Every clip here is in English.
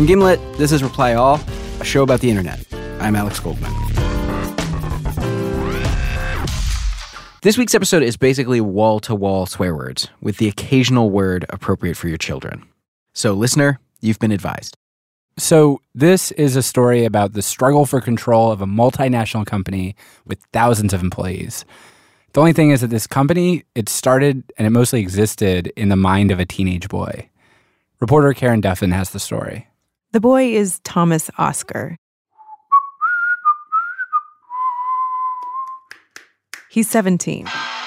From Gimlet, this is Reply All, a show about the internet. I'm Alex Goldman. This week's episode is basically wall-to-wall swear words, with the occasional word appropriate for your children. So, listener, you've been advised. So this is a story about the struggle for control of a multinational company with thousands of employees. The only thing is that this company, it started and it mostly existed in the mind of a teenage boy. Reporter Karen Duffin has the story. The boy is Thomas Oscar. He's 17.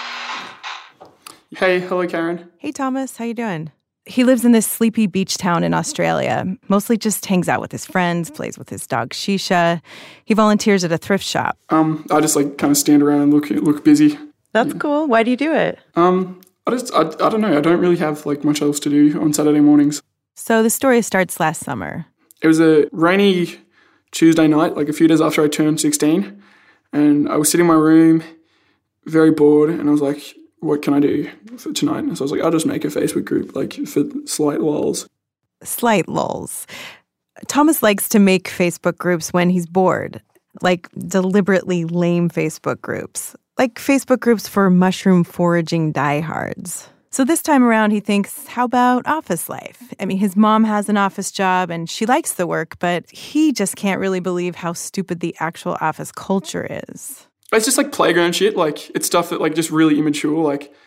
Hey, hello, Karen. Hey, Thomas, how you doing? He lives in this sleepy beach town in Australia, mostly just hangs out with his friends, plays with his dog Shisha. He volunteers at a thrift shop. I just kind of stand around and look busy. That's cool. Why do you do it? I don't know. I don't really have much else to do on Saturday mornings. So the story starts last summer. It was a rainy Tuesday night, a few days after I turned 16, and I was sitting in my room, very bored, and I was like, what can I do for tonight? And so I was like, I'll just make a Facebook group, for slight lulls. Slight lulls. Thomas likes to make Facebook groups when he's bored, deliberately lame Facebook groups, like Facebook groups for mushroom foraging diehards. So this time around, he thinks, how about office life? I mean, his mom has an office job and she likes the work, but he just can't really believe how stupid the actual office culture is. It's just playground shit. It's stuff that just really immature.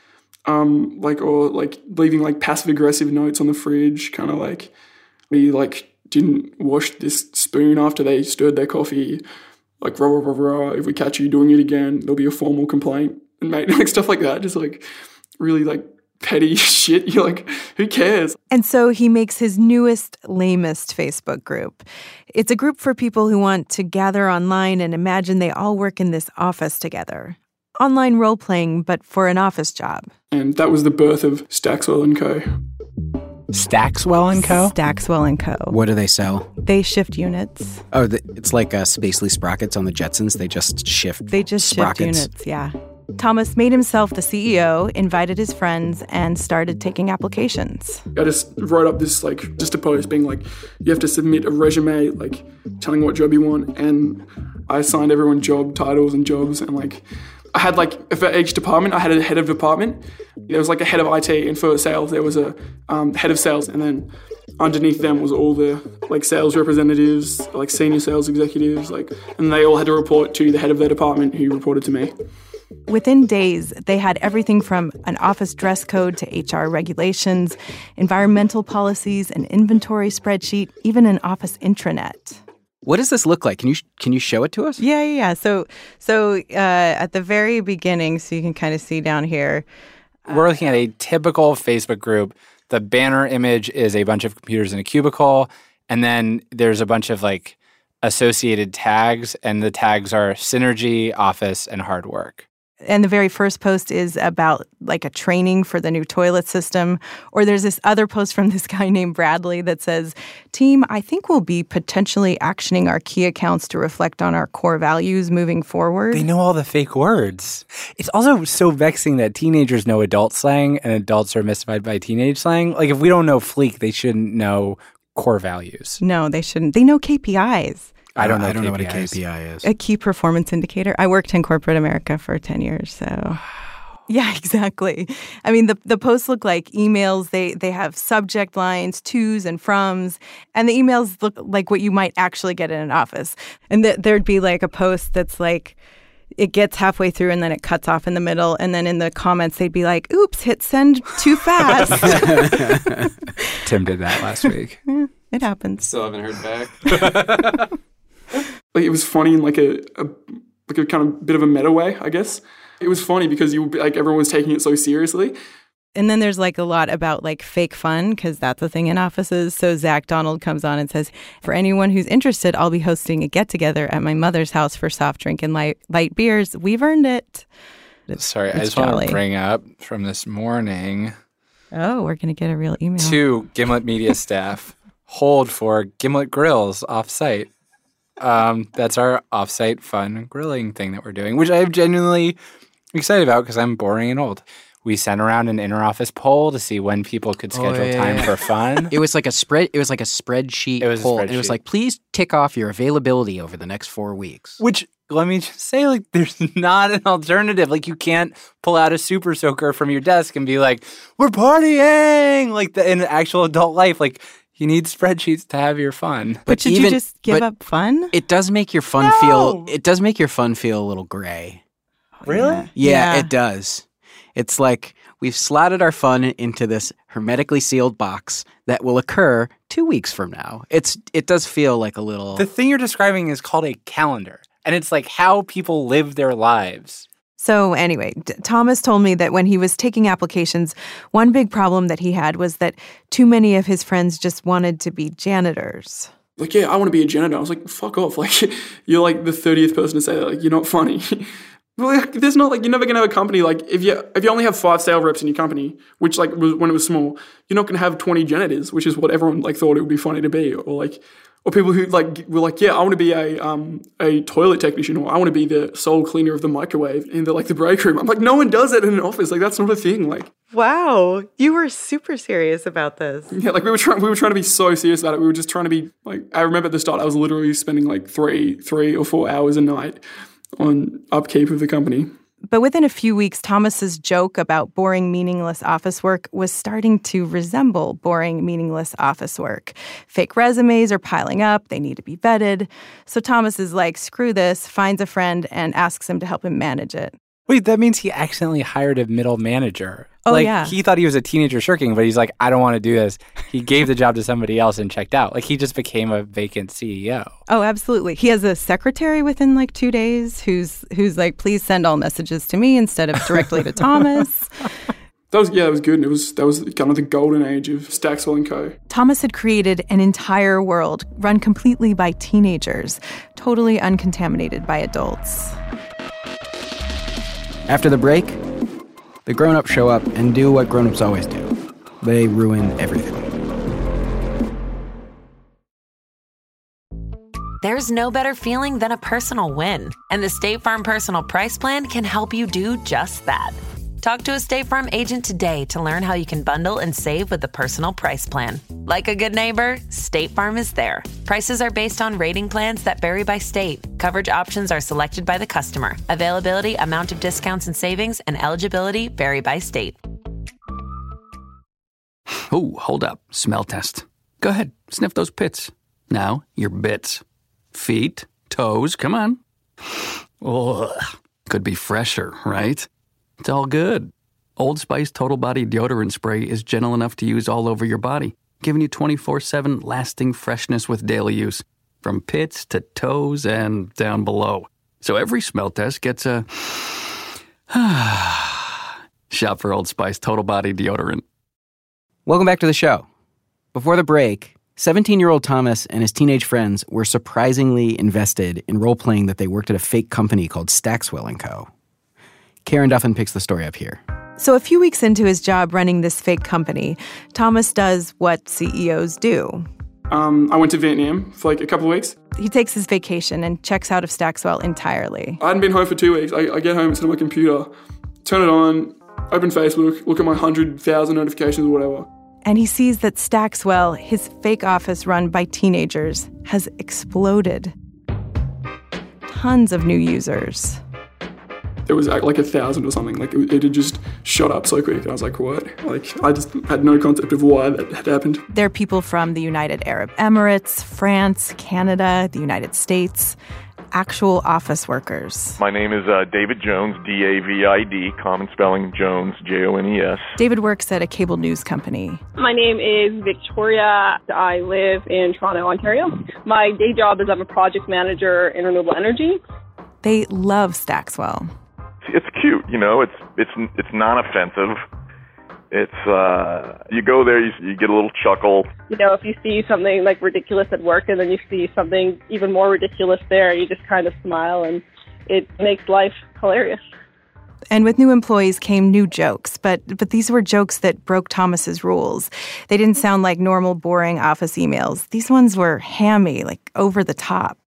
Or leaving passive aggressive notes on the fridge. Kind of we didn't wash this spoon after they stirred their coffee. Rah rah rah rah. If we catch you doing it again, there'll be a formal complaint. And mate, stuff like that. Just really petty shit. You're who cares? And so he makes his newest, lamest Facebook group. It's a group for people who want to gather online and imagine they all work in this office together. Online role-playing, but for an office job. And that was the birth of Stackswell & Co. Stackswell & Co.? Stackswell & Co. What do they sell? They shift units. Oh, it's like Spacely Sprockets on the Jetsons. They just shift sprockets. Shift units, yeah. Thomas made himself the CEO, invited his friends, and started taking applications. I just wrote up this, just a post being you have to submit a resume, telling what job you want, and I assigned everyone job titles and jobs, and, I had, for each department, I had a head of department. There was, a head of IT, and for sales, there was a head of sales, and then underneath them was all the, sales representatives, senior sales executives, and they all had to report to the head of their department who reported to me. Within days, they had everything from an office dress code to HR regulations, environmental policies, an inventory spreadsheet, even an office intranet. What does this look like? Can you show it to us? Yeah. So at the very beginning, so you can kind of see down here. We're looking at a typical Facebook group. The banner image is a bunch of computers in a cubicle, and then there's a bunch of associated tags, and the tags are Synergy, Office, and Hard Work. And the very first post is about a training for the new toilet system. Or there's this other post from this guy named Bradley that says, team, I think we'll be potentially actioning our key accounts to reflect on our core values moving forward. They know all the fake words. It's also so vexing that teenagers know adult slang and adults are mystified by teenage slang. If we don't know Fleek, they shouldn't know core values. No, they shouldn't. They know KPIs. I don't know what a KPI is. A key performance indicator. I worked in corporate America for 10 years, so... Wow. Yeah, exactly. I mean, the posts look like emails. They have subject lines, tos and froms, and the emails look like what you might actually get in an office. And there'd be a post that's it gets halfway through and then it cuts off in the middle, and then in the comments they'd be like, oops, hit send too fast. Tim did that last week. It happens. Still haven't heard back. It was funny in a kind of bit of a meta way, I guess. It was funny because everyone was taking it so seriously. And then there's a lot about fake fun, because that's a thing in offices. So Zach Donald comes on and says, for anyone who's interested, I'll be hosting a get-together at my mother's house for soft drink and light beers. We've earned it. Sorry, I just want to bring up from this morning. Oh, we're going to get a real email. To Gimlet Media staff, hold for Gimlet Grills off-site. That's our off-site fun grilling thing that we're doing, which I'm genuinely excited about because I'm boring and old. we sent around an interoffice poll to see when people could schedule time for fun. It was like a spreadsheet poll. And it was like, please tick off your availability over the next 4 weeks. Which, let me just say, like, there's not an alternative. Like, you can't pull out a super soaker from your desk and be like, we're partying! Like, in actual adult life, like, you need spreadsheets to have your fun. But should you just give up fun? It does make your fun feel a little gray. Really? Yeah, it does. It's like we've slotted our fun into this hermetically sealed box that will occur 2 weeks from now. It does feel like a little... The thing you're describing is called a calendar, and it's like how people live their lives. So anyway, Thomas told me that when he was taking applications, one big problem that he had was that too many of his friends just wanted to be janitors. Like, yeah, I want to be a janitor. I was like, fuck off. Like, you're like the 30th person to say that. Like, you're not funny. Well, like, there's not, like, you're never going to have a company, like, if you only have 5 sales reps in your company, which, like, when it was small, you're not going to have 20 janitors, which is what everyone, like, thought it would be funny to be, or people who, like, were like, yeah, I want to be a toilet technician, or I want to be the sole cleaner of the microwave in the break room. I'm like, no one does that in an office. Like, that's not a thing. Like, wow, you were super serious about this. Yeah, like, we were trying to be so serious about it. We were just trying to be, like, I remember at the start, I was literally spending, like, 3 or 4 hours a night on upkeep of the company. But within a few weeks, Thomas's joke about boring, meaningless office work was starting to resemble boring, meaningless office work. Fake resumes are piling up. They need to be vetted. So Thomas is like, screw this, finds a friend and asks him to help him manage it. Wait, that means he accidentally hired a middle manager. Oh, like, yeah. He thought he was a teenager shirking, but he's like, I don't want to do this. He gave the job to somebody else and checked out. Like, he just became a vacant CEO. Oh, absolutely. He has a secretary within, like, 2 days who's like, please send all messages to me instead of directly to Thomas. That was good. That was kind of the golden age of Stackswell & Co. Thomas had created an entire world run completely by teenagers, totally uncontaminated by adults. After the break, the grown-ups show up and do what grown-ups always do. They ruin everything. There's no better feeling than a personal win, and the State Farm Personal Price Plan can help you do just that. Talk to a State Farm agent today to learn how you can bundle and save with the Personal Price Plan. Like a good neighbor, State Farm is there. Prices are based on rating plans that vary by state. Coverage options are selected by the customer. Availability, amount of discounts and savings, and eligibility vary by state. Oh, hold up. Smell test. Go ahead. Sniff those pits. Now, your bits. Feet, toes, come on. Ugh. Could be fresher, right? It's all good. Old Spice Total Body Deodorant Spray is gentle enough to use all over your body, giving you 24/7 lasting freshness with daily use, from pits to toes and down below. So every smell test gets a shop for Old Spice Total Body Deodorant. Welcome back to the show. Before the break, 17-year-old Thomas and his teenage friends were surprisingly invested in role-playing that they worked at a fake company called Stackswell & Co. Karen Duffin picks the story up here. So a few weeks into his job running this fake company, Thomas does what CEOs do. I went to Vietnam for like a couple of weeks. He takes his vacation and checks out of Stackswell entirely. I hadn't been home for 2 weeks. I get home, sit on my computer, turn it on, open Facebook, look at my 100,000 notifications or whatever. And he sees that Stackswell, his fake office run by teenagers, has exploded. Tons of new users. There was like 1,000 or something. Like it had just shot up so quick. I was like, what? Like I just had no concept of why that had happened. There are people from the United Arab Emirates, France, Canada, the United States, actual office workers. My name is David Jones, D-A-V-I-D, common spelling Jones, J-O-N-E-S. David works at a cable news company. My name is Victoria. I live in Toronto, Ontario. My day job is I'm a project manager in renewable energy. They love Stackswell. It's cute, you know. It's non-offensive. It's you go there, you get a little chuckle. You know, if you see something like ridiculous at work, and then you see something even more ridiculous there, you just kind of smile, and it makes life hilarious. And with new employees came new jokes, but these were jokes that broke Thomas's rules. They didn't sound like normal, boring office emails. These ones were hammy, like over the top.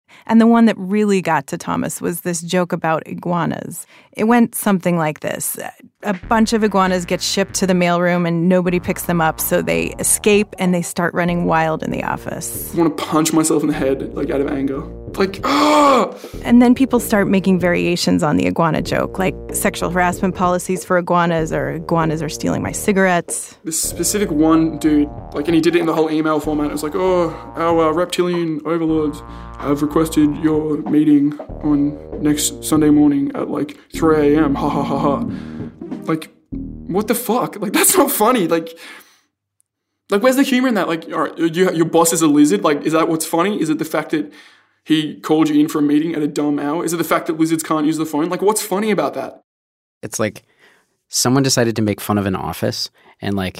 And the one that really got to Thomas was this joke about iguanas. It went something like this. A bunch of iguanas get shipped to the mailroom and nobody picks them up, so they escape and they start running wild in the office. I want to punch myself in the head, like out of anger. Like, ah! And then people start making variations on the iguana joke, like sexual harassment policies for iguanas, or iguanas are stealing my cigarettes. This specific one dude, like, and he did it in the whole email format. It was like, oh, our reptilian overlords have requested your meeting on next Sunday morning at like 3 a.m. Ha ha ha ha. Like, what the fuck? Like, that's not funny. Like, where's the humor in that? Like, all right, your boss is a lizard. Like, is that what's funny? Is it the fact that he called you in for a meeting at a dumb hour? Is it the fact that lizards can't use the phone? Like, what's funny about that? It's like someone decided to make fun of an office, and like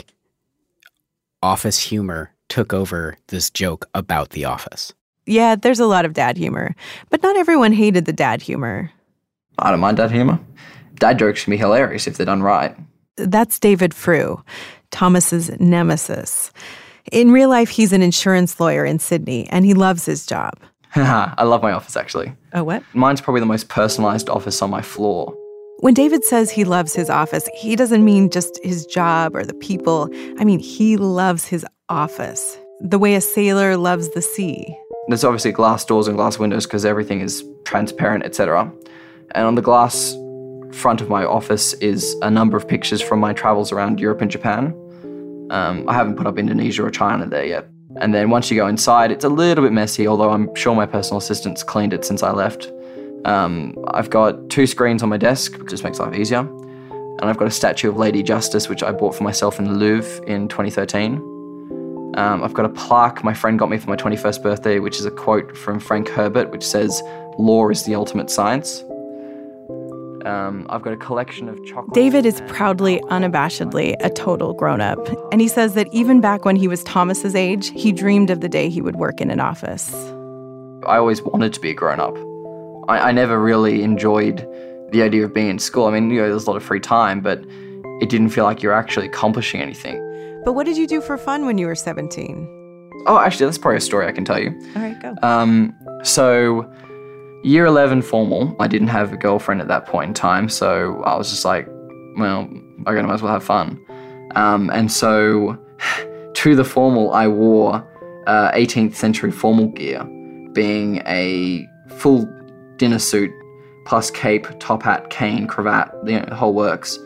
office humor took over this joke about the office. Yeah, there's a lot of dad humor, but not everyone hated the dad humor. I don't mind dad humor. Dad jokes can be hilarious if they're done right. That's David Frew, Thomas's nemesis. In real life, he's an insurance lawyer in Sydney, and he loves his job. I love my office, actually. Oh, what? Mine's probably the most personalized office on my floor. When David says he loves his office, he doesn't mean just his job or the people. I mean, he loves his office, the way a sailor loves the sea. There's obviously glass doors and glass windows because everything is transparent, etc. And on the glass front of my office is a number of pictures from my travels around Europe and Japan. I haven't put up Indonesia or China there yet. And then once you go inside, it's a little bit messy, although I'm sure my personal assistant's cleaned it since I left. I've got 2 screens on my desk, which just makes life easier. And I've got a statue of Lady Justice, which I bought for myself in the Louvre in 2013. I've got a plaque my friend got me for my 21st birthday, which is a quote from Frank Herbert, which says, "Law is the ultimate science." I've got a collection of chocolate. David is proudly, unabashedly a total grown-up. And he says that even back when he was Thomas's age, he dreamed of the day he would work in an office. I always wanted to be a grown-up. I never really enjoyed the idea of being in school. I mean, there's a lot of free time, but it didn't feel like you're actually accomplishing anything. But what did you do for fun when you were 17? Oh, actually, that's probably a story I can tell you. All right, go. So year 11 formal, I didn't have a girlfriend at that point in time, so I was just like, well, I might as well have fun. And so to the formal, I wore 18th century formal gear, being a full dinner suit, plus cape, top hat, cane, cravat, the whole works.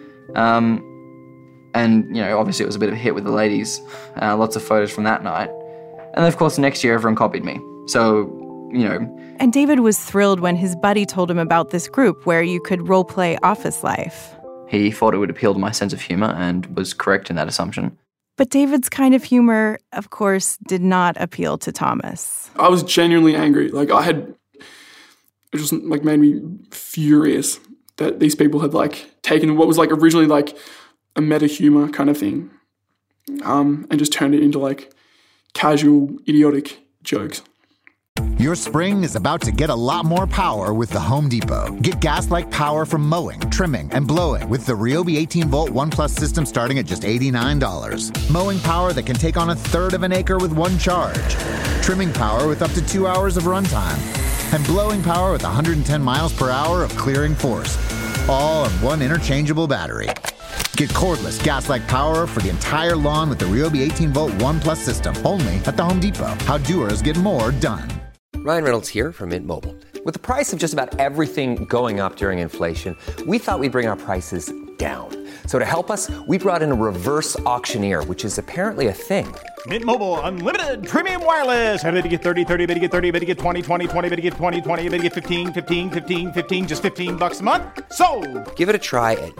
And, obviously it was a bit of a hit with the ladies. Lots of photos from that night. And of course, the next year, everyone copied me. So, And David was thrilled when his buddy told him about this group where you could role-play office life. He thought it would appeal to my sense of humor and was correct in that assumption. But David's kind of humor, of course, did not appeal to Thomas. I was genuinely angry. Like, it just made me furious that these people had taken what was originally a meta humor kind of thing, and just turned it into casual, idiotic jokes. Your spring is about to get a lot more power with the Home Depot. Get gas-like power from mowing, trimming, and blowing with the Ryobi 18-volt ONE+ system starting at just $89. Mowing power that can take on 1/3 of an acre with one charge. Trimming power with up to 2 hours of runtime. And blowing power with 110 miles per hour of clearing force. All on one interchangeable battery. Get cordless gas-like power for the entire lawn with the Ryobi 18-volt ONE+ system. Only at the Home Depot. How doers get more done. Ryan Reynolds here from Mint Mobile. With the price of just about everything going up during inflation, we thought we'd bring our prices down. So to help us, we brought in a reverse auctioneer, which is apparently a thing. Mint Mobile Unlimited Premium Wireless. How to get 30, 30, bit to get 30, bit to get 20, 20, 20, bit to get 20, 20, bit to get 15, 15, 15, 15, just $15 a month? Sold! Give it a try at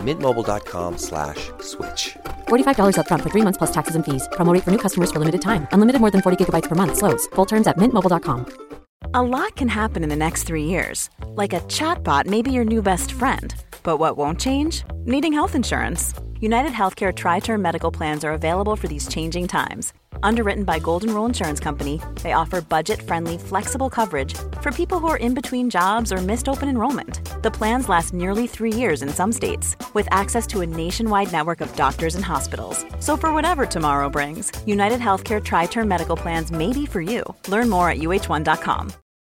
mintmobile.com/switch. $45 up front for 3 months plus taxes and fees. Promo rate for new customers for limited time. Unlimited more than 40 gigabytes per month. Slows full terms at mintmobile.com. A lot can happen in the next 3 years. Like a chatbot may be your new best friend. But what won't change? Needing health insurance. United Healthcare Tri-Term Medical Plans are available for these changing times. Underwritten by Golden Rule Insurance Company, they offer budget-friendly, flexible coverage for people who are in between jobs or missed open enrollment. The plans last nearly 3 years in some states, with access to a nationwide network of doctors and hospitals. So for whatever tomorrow brings, United Healthcare Tri-Term Medical Plans may be for you. Learn more at uh1.com.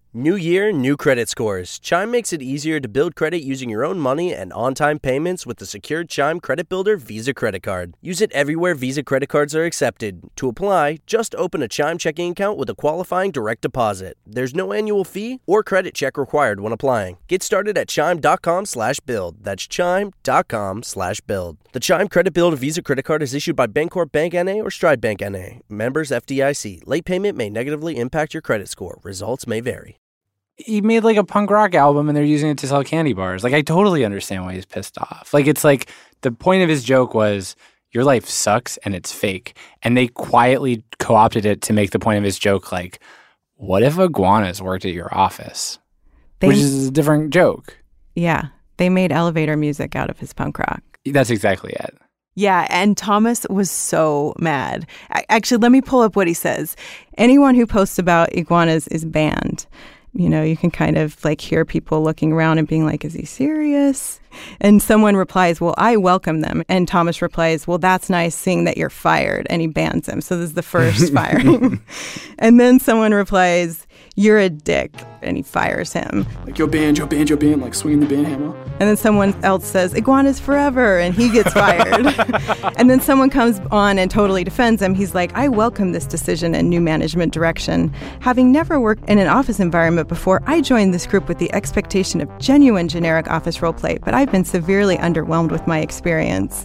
New year, new credit scores. Chime makes it easier to build credit using your own money and on-time payments with the secured Chime Credit Builder Visa Credit Card. Use it everywhere Visa credit cards are accepted. To apply, just open a Chime checking account with a qualifying direct deposit. There's no annual fee or credit check required when applying. Get started at chime.com/build. That's chime.com/build. The Chime Credit Builder Visa Credit Card is issued by Bancorp Bank N.A. or Stride Bank N.A. Members FDIC. Late payment may negatively impact your credit score. Results may vary. He made like a punk rock album and they're using it to sell candy bars. Like, I totally understand why he's pissed off. Like, it's like the point of his joke was your life sucks and it's fake. And they quietly co-opted it to make the point of his joke like, what if iguanas worked at your office? Which is a different joke. Yeah. They made elevator music out of his punk rock. That's exactly it. Yeah, and Thomas was so mad. Actually, let me pull up what he says. Anyone who posts about iguanas is banned. You know, you can kind of like hear people looking around and being like, is he serious? And someone replies, well, I welcome them. And Thomas replies, well, that's nice seeing that you're fired. And he bans him. So this is the first firing. And then someone replies, you're a dick. And he fires him. Like, you're banned, like swinging the band hammer. And then someone else says, iguanas forever. And he gets fired. And then someone comes on and totally defends him. He's like, I welcome this decision and new management direction. Having never worked in an office environment before, I joined this group with the expectation of genuine generic office roleplay, but I've been severely underwhelmed with my experience.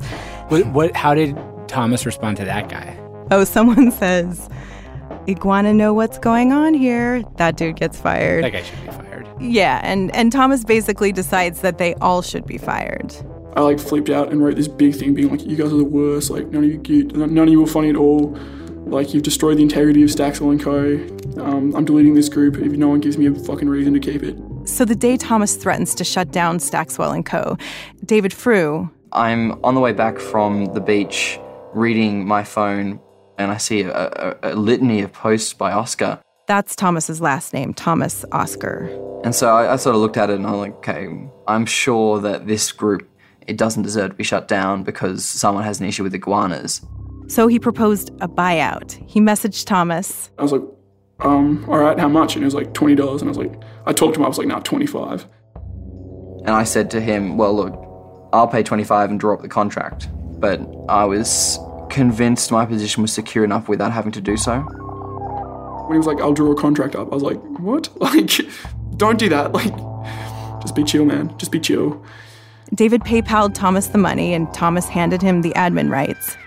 How did Thomas respond to that guy? Oh, someone says, iguana know what's going on here. That dude gets fired. That guy should be fired. Yeah, and Thomas basically decides that they all should be fired. I like flipped out and wrote this big thing being like, you guys are the worst, like none of you were funny at all. Like, you've destroyed the integrity of Staxwell & Co. I'm deleting this group if no one gives me a fucking reason to keep it. So the day Thomas threatens to shut down Staxwell & Co., David Frew... I'm on the way back from the beach reading my phone and I see a litany of posts by Oscar. That's Thomas's last name, Thomas Oscar. And so I sort of looked at it and I'm like, okay, I'm sure that this group, it doesn't deserve to be shut down because someone has an issue with iguanas. So he proposed a buyout. He messaged Thomas. I was like, all right, how much? And it was like $20. And I talked to him, I was like, nah, 25. And I said to him, well, look, I'll pay 25 and draw up the contract. But I was convinced my position was secure enough without having to do so. When he was like, I'll draw a contract up, I was like, what? Like, don't do that. Like, just be chill, man. Just be chill. David PayPal'd Thomas the money and Thomas handed him the admin rights.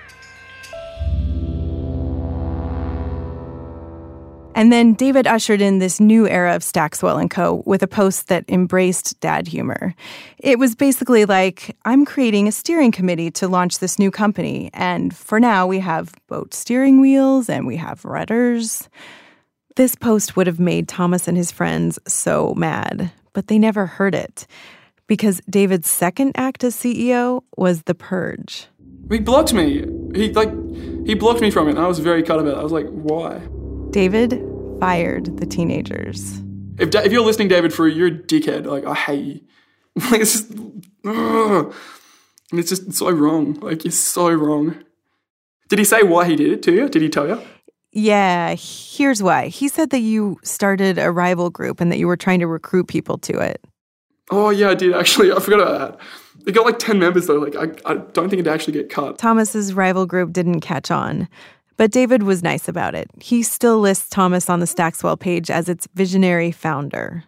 And then David ushered in this new era of Staxwell & Co. with a post that embraced dad humor. It was basically like, I'm creating a steering committee to launch this new company. And for now, we have boat steering wheels and we have rudders. This post would have made Thomas and his friends so mad, but they never heard it. Because David's second act as CEO was The Purge. He blocked me. He blocked me from it, and I was very cut about it. I was like, why? David fired the teenagers. If you're listening, David Frew, you're a dickhead. Like, I hate you. Like, it's just, and it's just so wrong. Like, it's so wrong. Did he say why he did it to you? Did he tell you? Yeah, here's why. He said that you started a rival group and that you were trying to recruit people to it. Oh, yeah, I did, actually. I forgot about that. It got like 10 members, though. Like, I don't think it'd actually get cut. Thomas's rival group didn't catch on. But David was nice about it. He still lists Thomas on the Staxwell page as its visionary founder.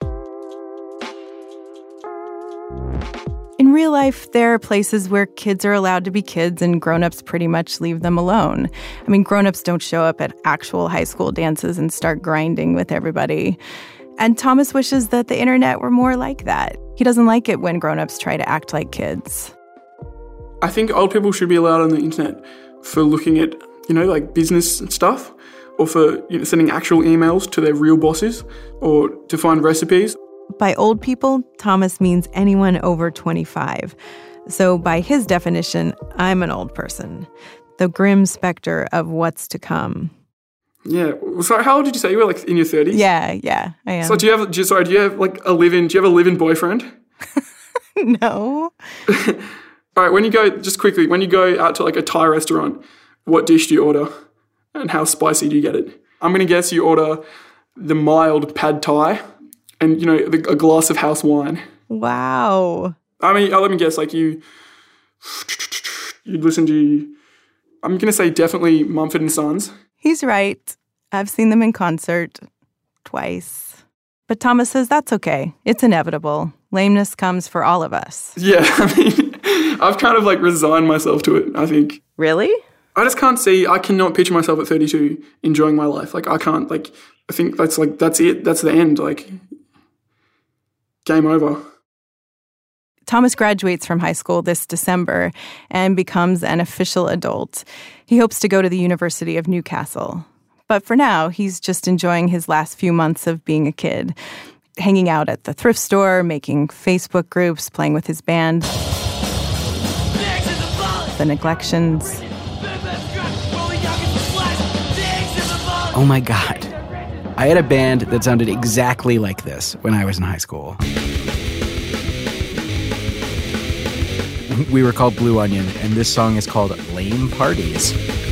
In real life, there are places where kids are allowed to be kids and grown-ups pretty much leave them alone. I mean, grown-ups don't show up at actual high school dances and start grinding with everybody. And Thomas wishes that the internet were more like that. He doesn't like it when grown-ups try to act like kids. I think old people should be allowed on the internet for looking at, like business stuff, or for sending actual emails to their real bosses, or to find recipes. By old people, Thomas means anyone over 25. So by his definition, I'm an old person, the grim specter of what's to come. Yeah. So how old did you say you were? Like in your 30s? Yeah, I am. So do you have like a live-in boyfriend? No. All right. When you go out to like a Thai restaurant, what dish do you order, and how spicy do you get it? I'm gonna guess you order the mild pad thai, and, you know, a glass of house wine. Wow. I mean, let me guess, like you'd listen to, I'm going to say definitely Mumford & Sons. He's right. I've seen them in concert twice. But Thomas says that's okay. It's inevitable. Lameness comes for all of us. Yeah, I mean, I've kind of like resigned myself to it, I think. Really? I just can't see, I cannot picture myself at 32 enjoying my life. Like, I can't, like, I think that's it. That's the end. Like, game over. Thomas graduates from high school this December and becomes an official adult. He hopes to go to the University of Newcastle. But for now, he's just enjoying his last few months of being a kid, hanging out at the thrift store, making Facebook groups, playing with his band. The Neglections. Oh my God. I had a band that sounded exactly like this when I was in high school. We were called Blue Onion, and this song is called Lame Parties.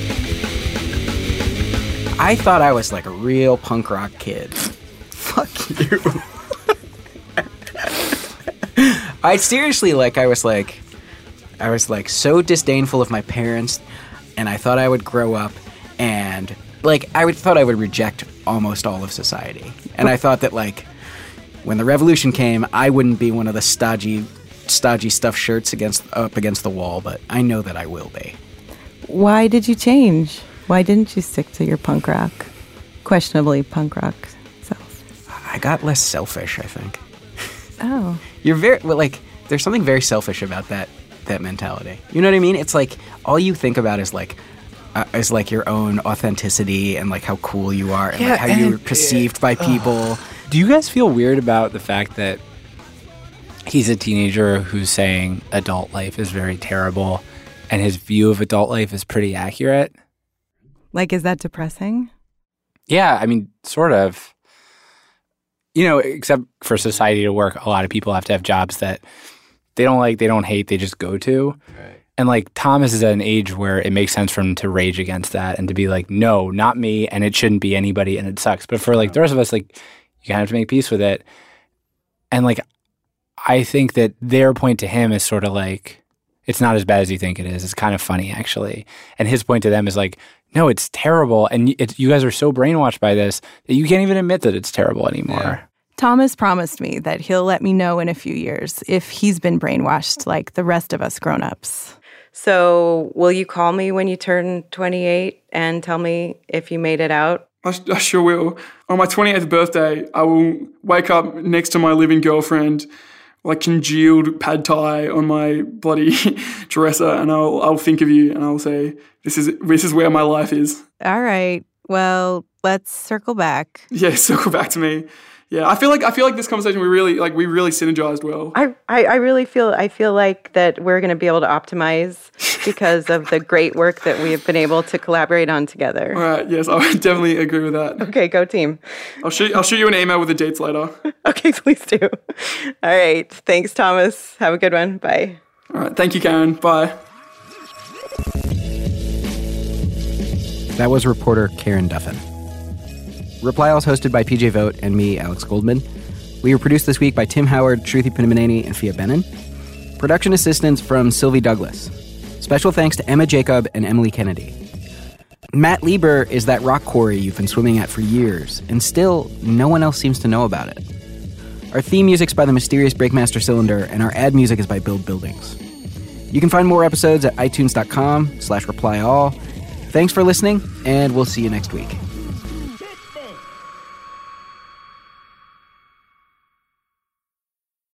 I thought I was like a real punk rock kid. Fuck you. I seriously, like, I was like so disdainful of my parents, and I thought I would grow up and, like, thought I would reject almost all of society. And I thought that, like, when the revolution came, I wouldn't be one of the stodgy stuffed shirts up against the wall, but I know that I will be. Why did you change? Why didn't you stick to your punk rock, questionably punk rock self? I got less selfish, I think. Oh. You're there's something very selfish about that mentality. You know what I mean? It's like all you think about is like your own authenticity and like how cool you are and like how you're perceived by people. Do you guys feel weird about the fact that he's a teenager who's saying adult life is very terrible and his view of adult life is pretty accurate? Like, is that depressing? Yeah, I mean, sort of. You know, except for society to work, a lot of people have to have jobs that they don't like, they don't hate, they just go to. Right. And like Thomas is at an age where it makes sense for him to rage against that and to be like, no, not me, and it shouldn't be anybody, and it sucks. But for like the rest of us, like, you kind of have to make peace with it. And like, I think that their point to him is sort of like, it's not as bad as you think it is. It's kind of funny, actually. And his point to them is like, no, it's terrible. And you guys are so brainwashed by this that you can't even admit that it's terrible anymore. Yeah. Thomas promised me that he'll let me know in a few years if he's been brainwashed like the rest of us grown-ups. So will you call me when you turn 28 and tell me if you made it out? I sure will. On my 28th birthday, I will wake up next to my living girlfriend, like congealed pad thai on my bloody dresser, and I'll think of you and I'll say, this is where my life is. All right. Well, let's circle back. Yeah, circle back to me. Yeah, I feel like this conversation we really synergized well. I really feel like that we're going to be able to optimize because of the great work that we have been able to collaborate on together. All right, yes, I would definitely agree with that. Okay, go team. I'll shoot you an email with the dates later. Okay, please do. All right, thanks, Thomas. Have a good one. Bye. All right, thank you, Karen. Bye. That was reporter Karen Duffin. Reply All is hosted by PJ Vogt and me, Alex Goldman. We were produced this week by Tim Howard, Shruti Pinnamaneni, and Fia Benin. Production assistance from Sylvie Douglas. Special thanks to Emma Jacob and Emily Kennedy. Matt Lieber is that rock quarry you've been swimming at for years, and still, no one else seems to know about it. Our theme music's by the mysterious Breakmaster Cylinder, and our ad music is by Build Buildings. You can find more episodes at itunes.com/replyall. Thanks for listening, and we'll see you next week.